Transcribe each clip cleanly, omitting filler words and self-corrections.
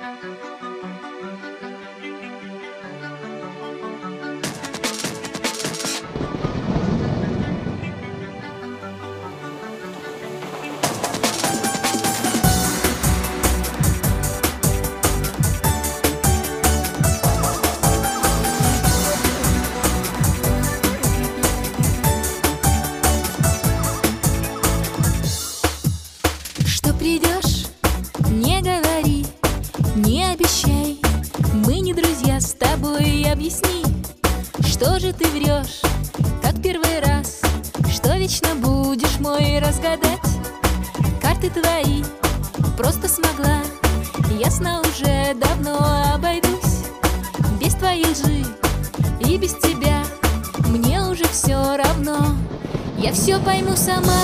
Что придешь, не говори, не обещай. Мы не друзья с тобой, объясни. Что же ты врешь, как первый раз? Что вечно будешь мой разгадать? Карты твои просто смогла, ясно уже давно обойдусь. Без твоей лжи и без тебя мне уже все равно. Я все пойму сама.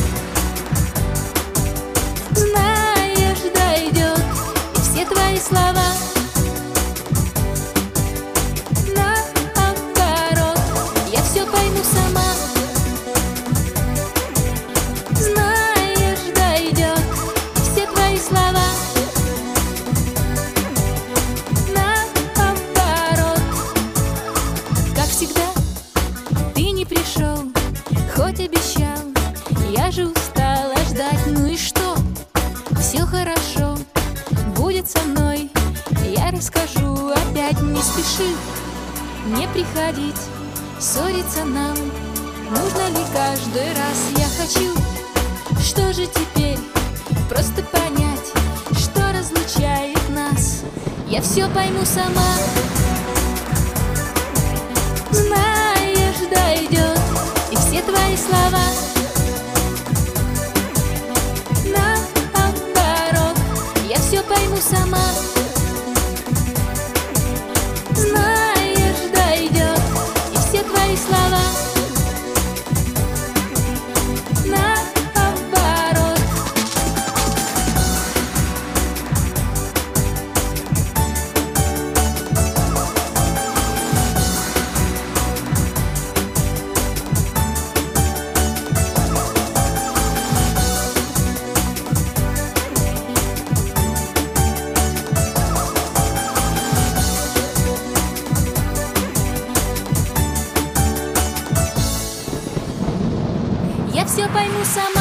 Знаешь, дойдет и все твои слова наоборот. Я все пойму сама. Знаешь, дойдет и все твои слова наоборот. Как всегда, ты не пришел, хоть обещал. Я же устала ждать, ну и что? Все хорошо будет со мной, я расскажу опять, не спеши. Не приходить, ссориться нам, нужно ли каждый раз? Я хочу, что же теперь, просто понять, что разлучает нас. Я все пойму сама. Знаешь, дойдет и все твои слова все пойму сама. Знаешь, дойдет и все твои слова наоборот. Я все пойму сама.